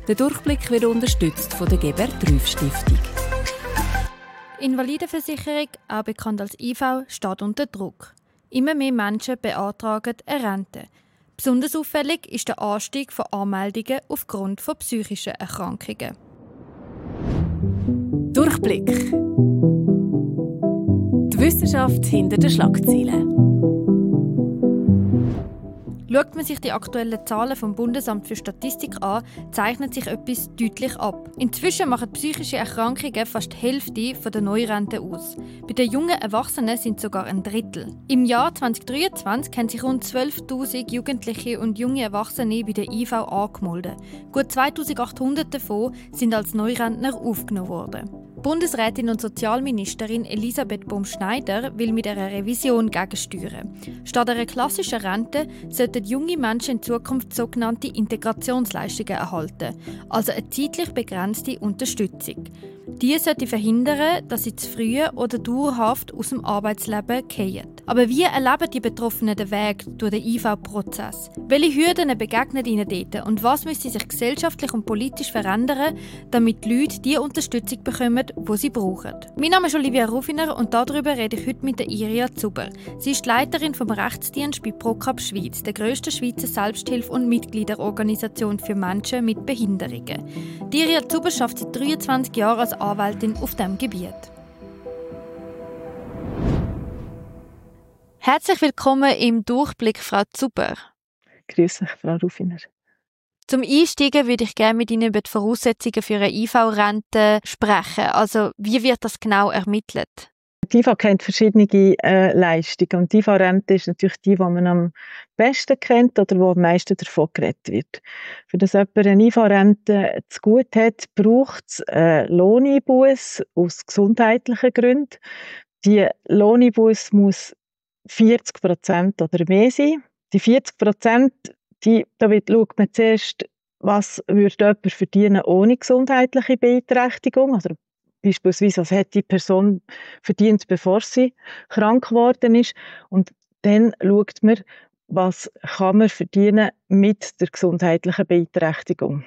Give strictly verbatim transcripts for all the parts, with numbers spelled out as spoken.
Der Durchblick wird unterstützt von der Gebert-Trüff-Stiftung. Invalidenversicherung, auch bekannt als I V, steht unter Druck. Immer mehr Menschen beantragen eine Rente. Besonders auffällig ist der Anstieg von Anmeldungen aufgrund von psychischen Erkrankungen. Durchblick. Die Wissenschaft hinter den Schlagzeilen. Schaut man sich die aktuellen Zahlen vom Bundesamt für Statistik an, zeichnet sich etwas deutlich ab. Inzwischen machen psychische Erkrankungen fast die Hälfte der Neurenten aus. Bei den jungen Erwachsenen sind es sogar ein Drittel. Im Jahr zwanzig dreiundzwanzig haben sich rund zwölftausend Jugendliche und junge Erwachsene bei der I V angemeldet. Gut zweitausendachthundert davon sind als Neurentner aufgenommen worden. Bundesrätin und Sozialministerin Elisabeth Baum-Schneider will mit einer Revision gegensteuern. Statt einer klassischen Rente sollten junge Menschen in Zukunft sogenannte Integrationsleistungen erhalten, also eine zeitlich begrenzte Unterstützung. Die sollte verhindern, dass sie zu früh oder dauerhaft aus dem Arbeitsleben fallen. Aber wie erleben die Betroffenen den Weg durch den I V-Prozess? Welche Hürden begegnen ihnen dort und was müsste sich gesellschaftlich und politisch verändern, damit die Leute die Unterstützung bekommen, die sie brauchen? Mein Name ist Olivia Rufiner und darüber rede ich heute mit der Iria Zuber. Sie ist die Leiterin vom Rechtsdienst bei ProCap Schweiz, der grössten Schweizer Selbsthilfe- und Mitgliederorganisation für Menschen mit Behinderungen. Die Iria Zuber arbeitet seit dreiundzwanzig Jahren als Anwältin auf diesem Gebiet. Herzlich willkommen im Durchblick, Frau Zuber. Grüß euch, Frau Rufiner. Zum Einsteigen würde ich gerne mit Ihnen über die Voraussetzungen für eine I V-Rente sprechen. Also, wie wird das genau ermittelt? Die I V kennt verschiedene äh, Leistungen und die I V-Rente ist natürlich die, die man am besten kennt oder wo am meisten davon geredet wird. Für das jemand eine I V-Rente zu gut hat, braucht es äh, Lohneinbuß aus gesundheitlichen Gründen. Die Lohneinbuß muss vierzig Prozent oder mehr sein. Die vierzig Prozent, die, da wird, schaut man zuerst, was würde jemand verdienen ohne gesundheitliche Beeinträchtigung. Also beispielsweise, was hat die Person verdient, bevor sie krank geworden ist. Und dann schaut man, was kann man verdienen mit der gesundheitlichen Beeinträchtigung.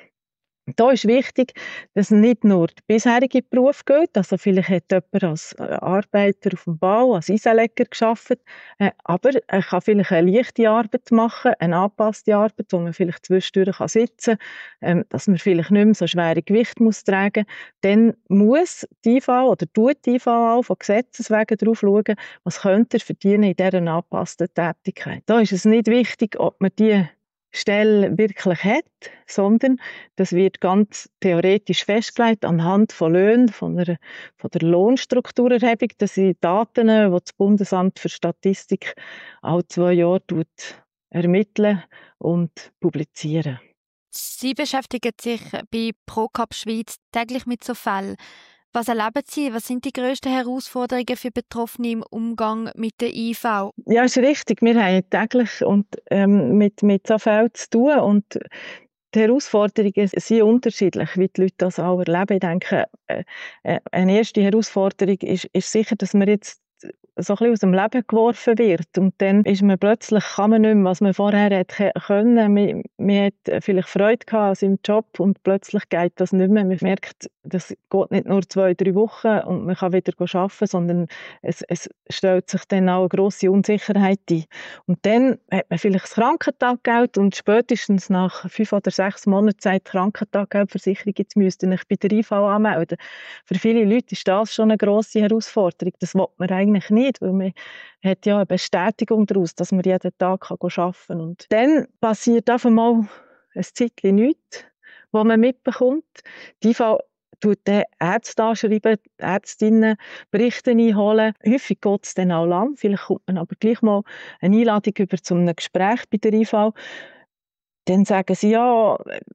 Da ist wichtig, dass nicht nur der bisherige Beruf geht, also vielleicht hat jemand als Arbeiter auf dem Bau, als Eisenleger gearbeitet, äh, aber er kann vielleicht eine leichte Arbeit machen, eine angepasste Arbeit, wo man vielleicht zwischendurch kann sitzen kann, ähm, dass man vielleicht nicht mehr so schwere Gewichte muss tragen muss. Dann muss die I V oder tut die I V auch von Gesetzes wegen darauf schauen, was könnte er verdienen in dieser angepassten Tätigkeit. Da ist es nicht wichtig, ob man die Stelle wirklich hat, sondern das wird ganz theoretisch festgelegt anhand von Löhnen, von der, von der Lohnstrukturerhebung. Das sind Daten, die das Bundesamt für Statistik alle zwei Jahre ermitteln und publizieren. Sie beschäftigen sich bei ProCap Schweiz täglich mit so Fällen. Was erleben Sie? Was sind die grössten Herausforderungen für Betroffene im Umgang mit der I V? Ja, ist richtig. Wir haben täglich und, ähm, mit, mit so Fällen zu tun. Und die Herausforderungen sind unterschiedlich, wie die Leute das auch erleben. Ich denke, äh, eine erste Herausforderung ist, ist sicher, dass man jetzt so ein bisschen aus dem Leben geworfen wird. Und dann ist man plötzlich, kann man nicht mehr, was man vorher hätte können. Man, man hat vielleicht Freude gehabt an seinem Job und plötzlich geht das nicht mehr. Man merkt, das geht nicht nur zwei, drei Wochen und man kann wieder arbeiten, sondern es, es stellt sich dann auch eine grosse Unsicherheit ein. Und dann hat man vielleicht das Krankentaggeld und spätestens nach fünf oder sechs Monaten sagt die Krankentaggeldversicherung, jetzt müsst ihr euch bei der I V anmelden. Für viele Leute ist das schon eine grosse Herausforderung. Das will man eigentlich nicht, weil man hat ja eine Bestätigung daraus, dass man jeden Tag arbeiten kann. Und dann passiert auf einmal ein Zeitchen nichts, was man mitbekommt. Die I V tut dann Ärzte anschreiben, Ärztinnen Berichte einholen. Häufig geht es dann auch lang. Vielleicht kommt man aber gleich mal eine Einladung über zu einem Gespräch bei der I V. Dann sagen sie, ja,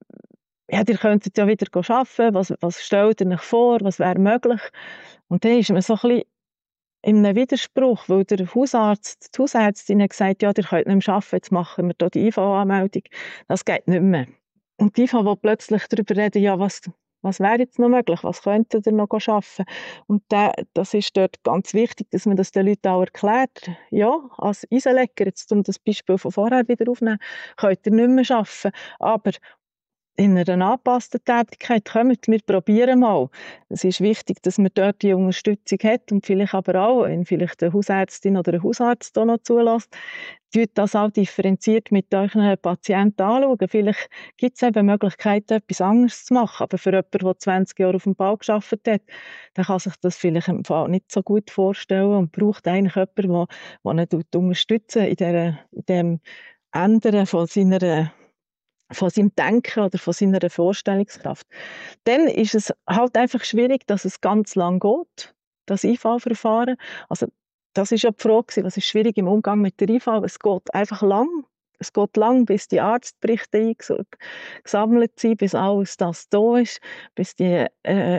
ja ihr könntet ja wieder arbeiten. Was, was stellt ihr euch vor? Was wäre möglich? Und dann ist man so ein bisschen in einem Widerspruch, weil der Hausarzt, die Hausärztin hat gesagt, ja, ihr könnt nicht mehr arbeiten, jetzt machen wir hier die I V-Anmeldung. Das geht nicht mehr. Und die I V will plötzlich darüber reden, ja, was, was wäre jetzt noch möglich, was könntet ihr noch arbeiten? Und da, das ist dort ganz wichtig, dass man das den Leuten auch erklärt. Ja, als Eisenleger, jetzt um das Beispiel von vorher wieder aufnehmen, könnt ihr nicht mehr arbeiten, aber in einer angepassten Tätigkeit kommen, wir probieren mal. Es ist wichtig, dass man dort die Unterstützung hat und vielleicht aber auch, wenn vielleicht eine Hausärztin oder ein Hausarzt da noch zulässt, tut das auch differenziert mit euren Patienten anschauen. Vielleicht gibt es eben Möglichkeiten, etwas anderes zu machen, aber für jemanden, der zwanzig Jahre auf dem Bau gearbeitet hat, der kann sich das vielleicht im Fall nicht so gut vorstellen und braucht eigentlich jemanden, der, der ihn unterstützen in, dieser, in dem Ändern von seiner von seinem Denken oder von seiner Vorstellungskraft. Dann ist es halt einfach schwierig, dass es ganz lang geht, das I V-Verfahren. Also das ist ja die Frage, was ist schwierig im Umgang mit der I V. Es geht einfach lang. Es geht lang, bis die Arztberichte eingesammelt sind, bis alles das da ist, bis die äh,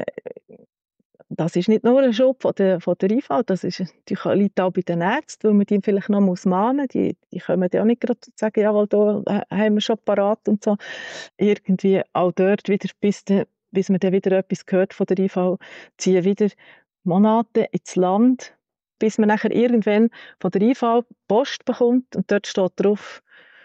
das ist nicht nur ein Job von der, von der I V, das ist, die liegt auch bei den Ärzten, weil man die vielleicht noch muss mahnen muss. Die, die können ja nicht gerade sagen, jawohl, da haben wir schon parat und so. Irgendwie auch dort wieder, bis, de, bis man dann wieder etwas hört von der I V, ziehen wieder Monate ins Land, bis man nachher irgendwann von der I V Post bekommt und dort steht drauf,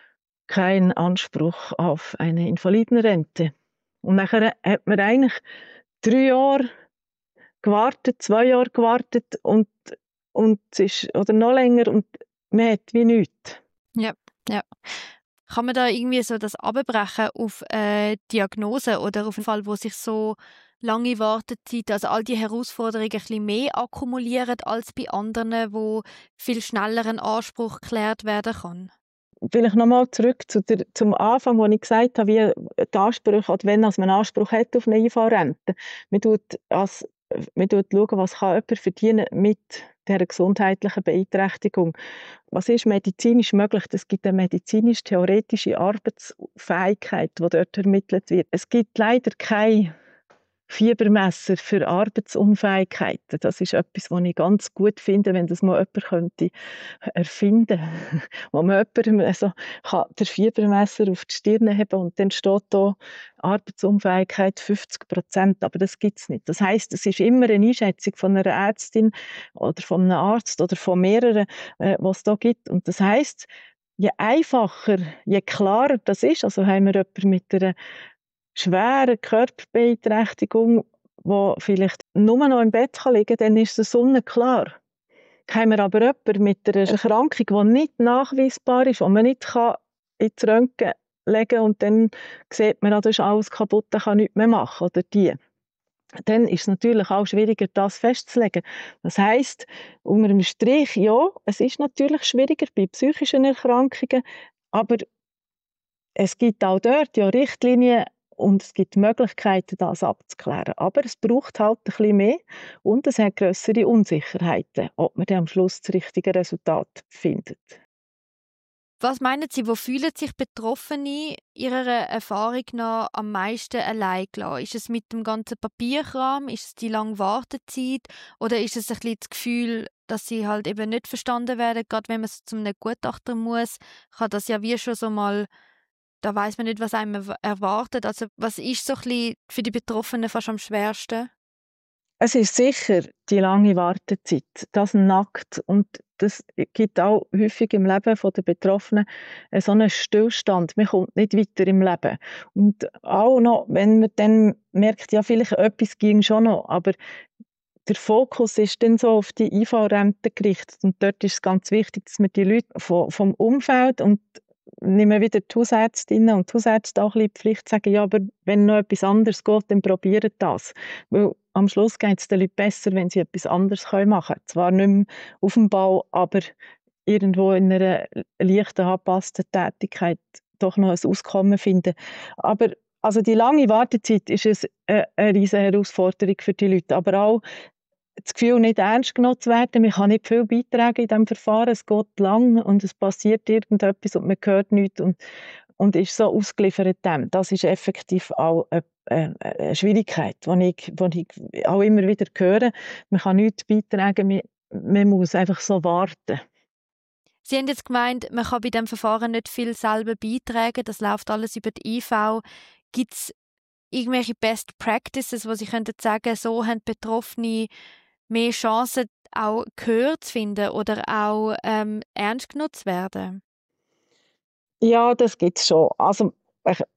kein Anspruch auf eine Invalidenrente. Und nachher hat man eigentlich drei Jahre gewartet, zwei Jahre gewartet und, und es ist, oder noch länger und man hat wie nichts. Ja, ja. Kann man da irgendwie so das abbrechen auf eine Diagnose oder auf einen Fall, wo sich so lange Wartezeit, also all die Herausforderungen ein bisschen mehr akkumulieren als bei anderen, wo viel schneller ein Anspruch geklärt werden kann? Vielleicht nochmal zurück zu der, zum Anfang, wo ich gesagt habe, wie die Ansprüche, oder wenn man einen Anspruch hat auf eine I V-Rente. Man tut als Man schaut, was kann jemand verdienen mit dieser gesundheitlichen Beeinträchtigung. Was ist medizinisch möglich? Es gibt eine medizinisch-theoretische Arbeitsfähigkeit, die dort ermittelt wird. Es gibt leider kein Fiebermesser für Arbeitsunfähigkeiten. Das ist etwas, was ich ganz gut finde, wenn das mal jemand könnte erfinden könnte. Wo man jemandem also kann der Fiebermesser auf die Stirn haben und dann steht da Arbeitsunfähigkeit fünfzig Prozent. Aber das gibt es nicht. Das heisst, es ist immer eine Einschätzung von einer Ärztin oder von einem Arzt oder von mehreren, äh, was es da gibt. Und das heisst, je einfacher, je klarer das ist, also haben wir jemanden mit einer schwere Körperbeeinträchtigung, die vielleicht nur noch im Bett liegen kann, dann ist es sonnenklar. Haben wir aber jemanden mit einer Erkrankung, die nicht nachweisbar ist, die man nicht kann ins Röntgen legen kann und dann sieht man, das ist alles kaputt, man kann nichts mehr machen, oder die. Dann ist es natürlich auch schwieriger, das festzulegen. Das heisst, unter dem Strich, ja, es ist natürlich schwieriger bei psychischen Erkrankungen, aber es gibt auch dort ja Richtlinien, und es gibt Möglichkeiten, das abzuklären. Aber es braucht halt ein bisschen mehr und es hat grössere Unsicherheiten, ob man dann am Schluss das richtige Resultat findet. Was meinen Sie, wo fühlen sich Betroffene ihrer Erfahrung nach am meisten allein gelassen? Ist es mit dem ganzen Papierkram? Ist es die lange Wartezeit? Oder ist es ein bisschen das Gefühl, dass sie halt eben nicht verstanden werden? Gerade wenn man zu einem Gutachter muss, kann das ja wie schon so mal... Da weiss man nicht, was einem erwartet. Also was ist so ein bisschen für die Betroffenen fast am schwersten? Es ist sicher die lange Wartezeit. Das nackt. Und das gibt auch häufig im Leben der Betroffenen so einen Stillstand. Man kommt nicht weiter im Leben. Und auch noch, wenn man dann merkt, ja, vielleicht etwas ging schon noch, aber der Fokus ist dann so auf die I V-Rente gerichtet. Und dort ist es ganz wichtig, dass man die Leute vom Umfeld und nehmen wieder die Hausärztinnen und die Hausärzte auch ein bisschen die Pflicht zu sagen, ja, aber wenn noch etwas anderes geht, dann probiert das. Weil am Schluss geht es den Leuten besser, wenn sie etwas anderes machen können. Zwar nicht mehr auf dem Bau, aber irgendwo in einer leichten, angepassten Tätigkeit doch noch ein Auskommen finden. Aber also die lange Wartezeit ist eine, eine riesige Herausforderung für die Leute, aber auch das Gefühl, nicht ernst genommen zu werden. Man kann nicht viel beitragen in diesem Verfahren. Es geht lang und es passiert irgendetwas und man hört nichts und, und ist so ausgeliefert dem. Das ist effektiv auch eine, eine, eine Schwierigkeit, die ich, die ich auch immer wieder höre. Man kann nichts beitragen, man, man muss einfach so warten. Sie haben jetzt gemeint, man kann bei diesem Verfahren nicht viel selber beitragen. Das läuft alles über die I V. Gibt es irgendwelche Best Practices, wo Sie könnten sagen, so haben Betroffene mehr Chancen, auch gehört zu finden oder auch ähm, ernst genommen zu werden? Ja, das gibt es schon. Also, ich,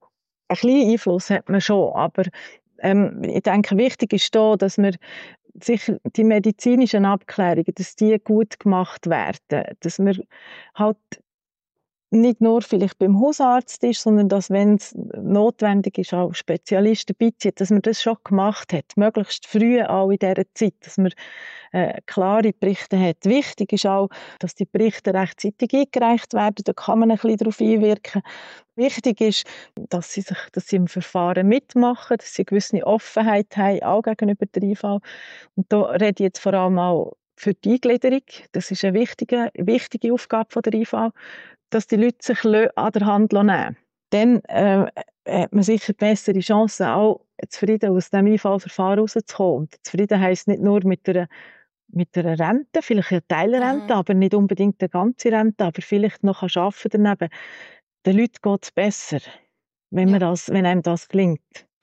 Ein kleinen Einfluss hat man schon, aber ähm, ich denke, wichtig ist da, dass wir sicher die medizinischen Abklärungen, dass die gut gemacht werden, dass wir halt nicht nur vielleicht beim Hausarzt ist, sondern dass, wenn es notwendig ist, auch Spezialisten beizieht, dass man das schon gemacht hat, möglichst früh auch in dieser Zeit, dass man äh, klare Berichte hat. Wichtig ist auch, dass die Berichte rechtzeitig eingereicht werden, da kann man ein bisschen darauf einwirken. Wichtig ist, dass sie, sich, dass sie im Verfahren mitmachen, dass sie eine gewisse Offenheit haben, auch gegenüber der I V. Und da rede ich jetzt vor allem auch für die Eingliederung. Das ist eine wichtige, wichtige Aufgabe von der I V, dass die Leute sich an der Hand nehmen. Dann äh, hat man sicher bessere Chancen, auch zufrieden aus dem I V-Verfahren rauszukommen. Und zufrieden heisst nicht nur mit einer, mit einer Rente, vielleicht eine Teilrente, mhm. aber nicht unbedingt eine ganze Rente, aber vielleicht noch arbeiten daneben. Den Leuten geht es besser, wenn, man das, wenn einem das gelingt.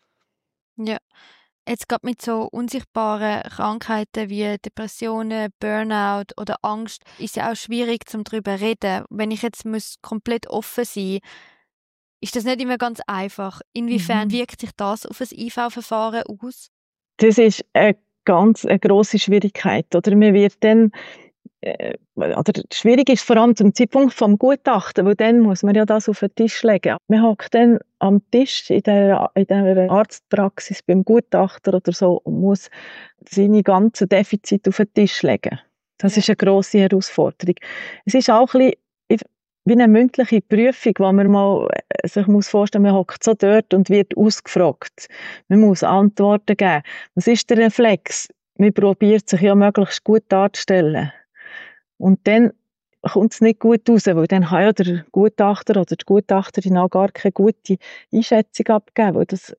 Ja. Jetzt gerade mit so unsichtbaren Krankheiten wie Depressionen, Burnout oder Angst ist ja auch schwierig, zum darüber zu reden. Wenn ich jetzt muss komplett offen sein, ist das nicht immer ganz einfach. Inwiefern mhm. wirkt sich das auf ein I V-Verfahren aus? Das ist eine ganz eine grosse Schwierigkeit. Oder man wird dann äh, oder schwierig ist vor allem zum Zeitpunkt vom Gutachten, weil dann muss man ja das auf den Tisch legen. Man hockt dann am Tisch in der, in der Arztpraxis beim Gutachter oder so und muss seine ganzen Defizite auf den Tisch legen. Das ja. ist eine grosse Herausforderung. Es ist auch ein bisschen wie eine mündliche Prüfung, wo man mal sich muss vorstellen, man hockt so dort und wird ausgefragt. Man muss Antworten geben. Was ist der Reflex? Man probiert sich ja möglichst gut darzustellen. Und dann kommt es nicht gut raus, weil dann kann ja der Gutachter oder die Gutachterin auch gar keine gute Einschätzung abgeben, weil das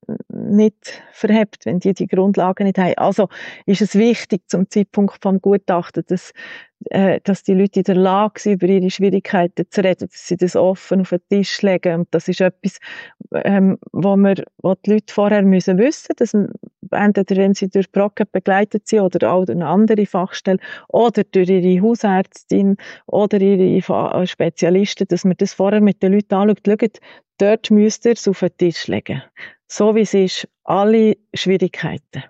nicht verhebt, wenn die die Grundlagen nicht haben. Also ist es wichtig zum Zeitpunkt des Gutachtens, dass, äh, dass die Leute in der Lage sind, über ihre Schwierigkeiten zu reden, dass sie das offen auf den Tisch legen. Und das ist etwas, ähm, wo, wir, wo die Leute vorher müssen wissen, dass man, entweder wenn sie durch Brocken begleitet sind oder auch durch eine andere Fachstelle oder durch ihre Hausärztin oder ihre Spezialisten, dass man das vorher mit den Leuten anschaut. Schaut, dort müsst ihr es auf den Tisch legen. So wie es ist, alle Schwierigkeiten.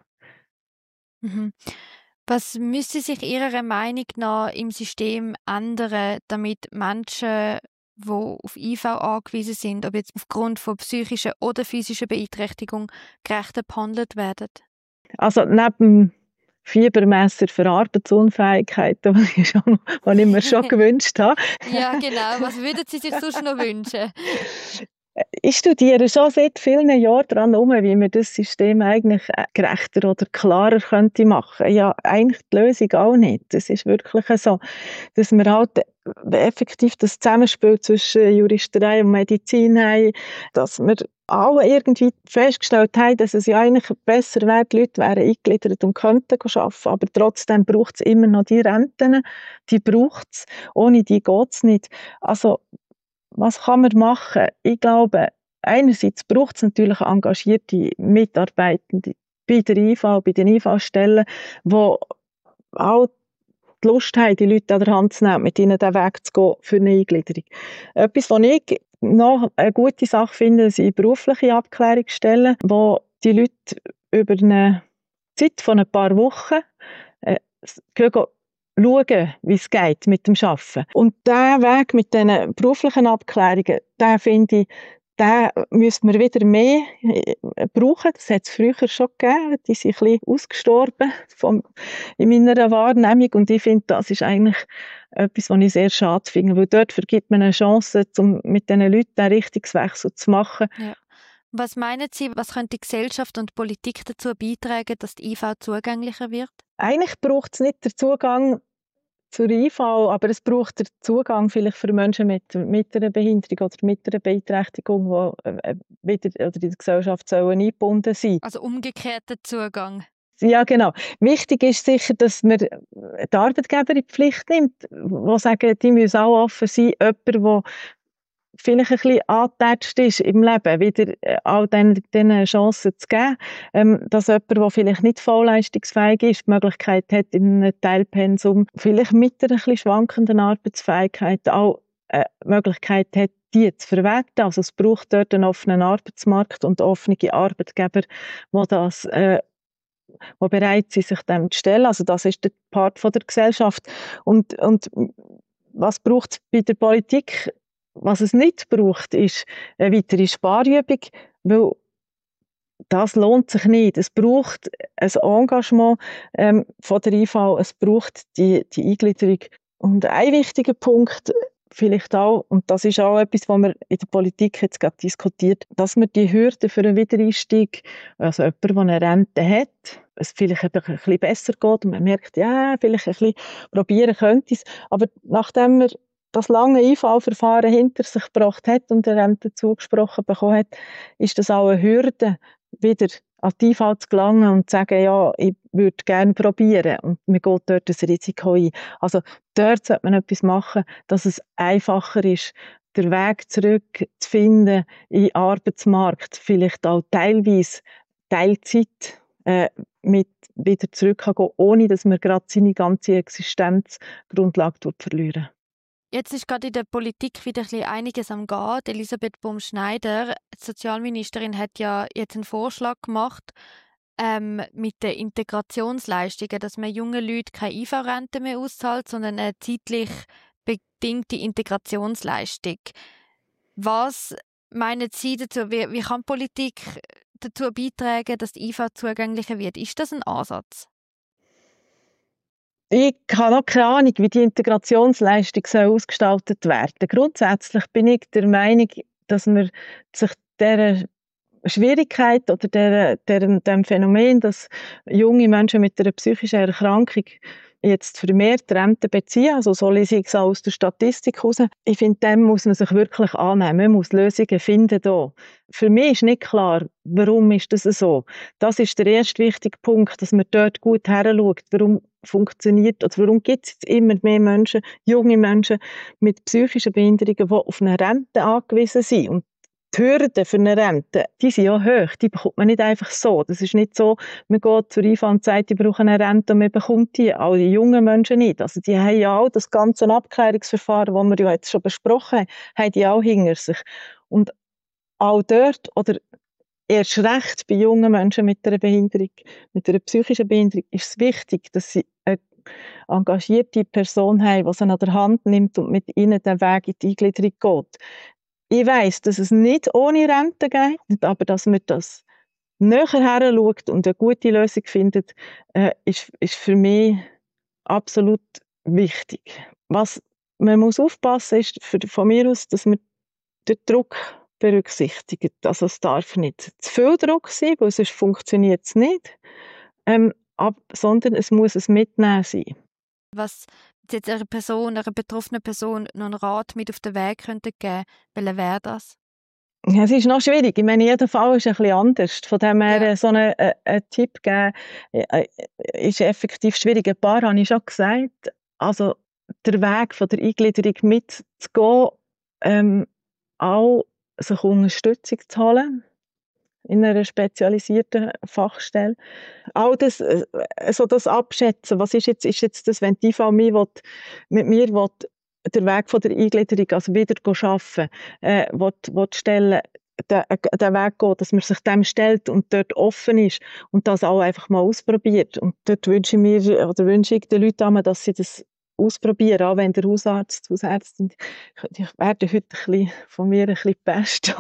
Mhm. Was müsste sich Ihrer Meinung nach im System ändern, damit Menschen, die auf I V angewiesen sind, ob jetzt aufgrund von psychischer oder physischer Beeinträchtigung, gerechter behandelt werden? Also neben Fiebermesser für Arbeitsunfähigkeit, was ich, schon, was ich mir schon gewünscht habe. Ja, genau. Was würden Sie sich sonst noch wünschen? Ich studiere schon seit vielen Jahren daran herum, wie man das System eigentlich gerechter oder klarer könnte machen. Ja, eigentlich die Lösung auch nicht. Es ist wirklich so, dass wir halt effektiv das Zusammenspiel zwischen Juristerei und Medizin haben, dass wir alle irgendwie festgestellt haben, dass es ja eigentlich besser wäre, die Leute wären eingegliedert und könnten arbeiten, aber trotzdem braucht es immer noch die Renten, die braucht es, ohne die geht es nicht. Also was kann man machen? Ich glaube, einerseits braucht es natürlich engagierte Mitarbeitende bei der I V, bei den I V-Stellen, die auch die Lust haben, die Leute an der Hand zu nehmen, mit ihnen den Weg zu gehen für eine Eingliederung. Etwas, was ich noch eine gute Sache finde, sind berufliche Abklärungsstellen, wo die Leute über eine Zeit von ein paar Wochen äh, gehen, schauen, wie es geht mit dem Arbeiten. Und diesen Weg mit diesen beruflichen Abklärungen, den finde ich, den müsste man wieder mehr brauchen. Das hat es früher schon gegeben. Die sind ein bisschen ausgestorben vom, in meiner Wahrnehmung. Und ich finde, das ist eigentlich etwas, was ich sehr schade finde. Weil dort vergibt man eine Chance, um mit diesen Leuten einen Richtungswechsel zu machen. Ja. Was meinen Sie, was könnte die Gesellschaft und die Politik dazu beitragen, dass die I V zugänglicher wird? Eigentlich braucht es nicht den Zugang zur I V, aber es braucht den Zugang vielleicht für Menschen mit, mit einer Behinderung oder mit einer Beeinträchtigung, die äh, wieder oder in der Gesellschaft sollen eingebunden sein. Also umgekehrter Zugang. Ja, genau. Wichtig ist sicher, dass man die Arbeitgeber in die Pflicht nimmt, die sagen, die müssen auch offen sein, jemand, der vielleicht ein bisschen angetatscht ist im Leben, wieder all diesen Chancen zu geben, ähm, dass jemand, der vielleicht nicht vollleistungsfähig ist, die Möglichkeit hat, in einem Teilpensum, vielleicht mit einer ein bisschen schwankenden Arbeitsfähigkeit auch eine Möglichkeit hat, die zu verwerten. Also es braucht dort einen offenen Arbeitsmarkt und offene Arbeitgeber, die das äh, die bereit sind, sich dem zu stellen. Also das ist der Part von der Gesellschaft. Und, und was braucht es bei der Politik? Was es nicht braucht, ist eine weitere Sparübung, weil das lohnt sich nicht. Es braucht ein Engagement ähm, von der I V, es braucht die, die Eingliederung. Und ein wichtiger Punkt vielleicht auch, und das ist auch etwas, was man in der Politik jetzt gerade diskutiert, dass man die Hürden für einen Wiedereinstieg, also jemand, der eine Rente hat, es vielleicht ein bisschen besser geht und man merkt, ja, vielleicht ein bisschen probieren könnte es, aber nachdem man das lange I V-Verfahren hinter sich gebracht hat und eine Rente zugesprochen bekommen hat, ist das auch eine Hürde, wieder an die I V zu gelangen und zu sagen, ja, ich würde gerne probieren. Und man geht dort das Risiko ein. Also dort sollte man etwas machen, dass es einfacher ist, den Weg zurück zu finden in den Arbeitsmarkt. Vielleicht auch teilweise Teilzeit äh, mit wieder zurückgehen, ohne dass man gerade seine ganze Existenzgrundlage verlieren. Jetzt ist gerade in der Politik wieder ein bisschen einiges am Gehen. Elisabeth Bum-Schneider, die Sozialministerin, hat ja jetzt einen Vorschlag gemacht ähm, mit den Integrationsleistungen, dass man jungen Leuten keine I V-Rente mehr auszahlt, sondern eine zeitlich bedingte Integrationsleistung. Was meinen Sie dazu? Wie, wie kann Politik dazu beitragen, dass die I V zugänglicher wird? Ist das ein Ansatz? Ich habe noch keine Ahnung, wie die Integrationsleistung soll ausgestaltet werden soll. Grundsätzlich bin ich der Meinung, dass man sich dieser Schwierigkeit oder der, der, dem Phänomen, dass junge Menschen mit einer psychischen Erkrankung jetzt vermehrt Rente beziehen, also so lese ich es auch aus der Statistik heraus. Ich finde, dem muss man sich wirklich annehmen. Man muss Lösungen finden da. Für mich ist nicht klar, warum ist das so. Das ist der erste wichtige Punkt, dass man dort gut heranschaut. Warum funktioniert, oder warum gibt es jetzt immer mehr Menschen, junge Menschen mit psychischen Behinderungen, die auf eine Rente angewiesen sind. Und die Hürden für eine Rente, die sind ja hoch, die bekommt man nicht einfach so. Das ist nicht so, man geht zur I V und sagt, ich brauche eine Rente und man bekommt die. Auch die jungen Menschen nicht. Also die haben ja auch das ganze Abklärungsverfahren, das wir ja jetzt schon besprochen haben, haben die auch hinter sich. Und auch dort, oder erst recht bei jungen Menschen mit einer Behinderung, mit einer psychischen Behinderung, ist es wichtig, dass sie eine engagierte Person haben, die sie an der Hand nimmt und mit ihnen den Weg in die Eingliederung geht. Ich weiss, dass es nicht ohne Rente geht, aber dass man das näher heranschaut und eine gute Lösung findet, äh, ist, ist für mich absolut wichtig. Was man muss aufpassen ist für, von mir aus, dass man den Druck berücksichtigt. Also es darf nicht zu viel Druck sein, weil sonst funktioniert es nicht, ähm, ab, sondern es muss ein Mitnehmen sein. Was jetzt einer Person, einer betroffenen Person noch einen Rat mit auf den Weg könnte geben, welcher wäre das? Ja, es ist noch schwierig. Ich meine, jeder Fall ist ein bisschen anders. Von dem her, ja. so einen, äh, einen Tipp geben, äh, ist effektiv schwierig. Ein paar habe ich schon gesagt. Also der Weg von der Eingliederung mitzugehen, ähm, auch sich Unterstützung zu holen in einer spezialisierten Fachstelle. All das, also das Abschätzen, was ist jetzt, ist jetzt das, wenn die I V mich will, mit mir will, den Weg von der Eingliederung, also wieder arbeiten, äh, will, will stellen, den, den Weg gehen, dass man sich dem stellt und dort offen ist und das auch einfach mal ausprobiert. Und dort wünsche ich mir, oder wünsche ich den Leuten, dass sie das ausprobieren, auch wenn der Hausarzt, die Hausärztin, ich werde heute ein bisschen, von mir ein bisschen gepest,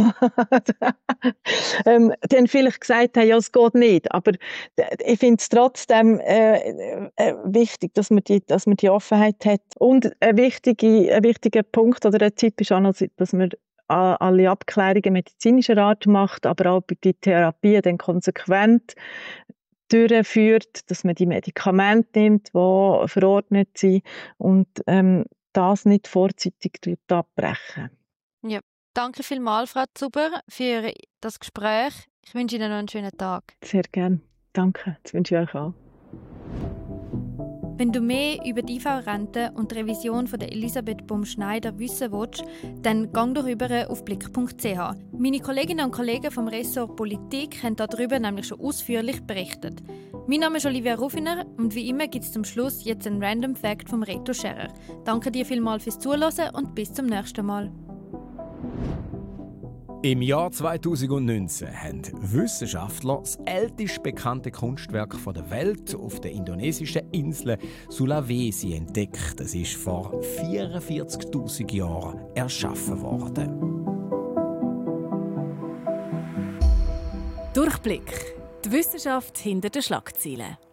ähm, dann vielleicht gesagt haben, ja, es geht nicht, aber ich finde es trotzdem äh, äh, wichtig, dass man, die, dass man die Offenheit hat. Und ein, wichtige, ein wichtiger Punkt oder ein Tipp ist auch noch, dass man alle Abklärungen medizinischer Art macht, aber auch die Therapie dann konsequent durchführt, dass man die Medikamente nimmt, die verordnet sind und ähm, das nicht vorzeitig abbrechen. Ja, danke vielmals, Frau Zuber, für das Gespräch. Ich wünsche Ihnen noch einen schönen Tag. Sehr gerne. Danke. Das wünsche ich euch auch. Wenn du mehr über die I V-Rente und die Revision von der Elisabeth Bum-Schneider wissen willst, dann gang doch rüber auf blick punkt c h. Meine Kolleginnen und Kollegen vom Ressort Politik haben darüber nämlich schon ausführlich berichtet. Mein Name ist Olivia Ruffiner und wie immer gibt es zum Schluss jetzt einen Random Fact vom Reto Scherer. Danke dir vielmals fürs Zuhören und bis zum nächsten Mal. Im Jahr zweitausendneunzehn haben Wissenschaftler das älteste bekannte Kunstwerk der Welt auf der indonesischen Insel Sulawesi entdeckt. Es ist vor vierundvierzigtausend Jahren erschaffen worden. Durchblick. Die Wissenschaft hinter den Schlagzeilen.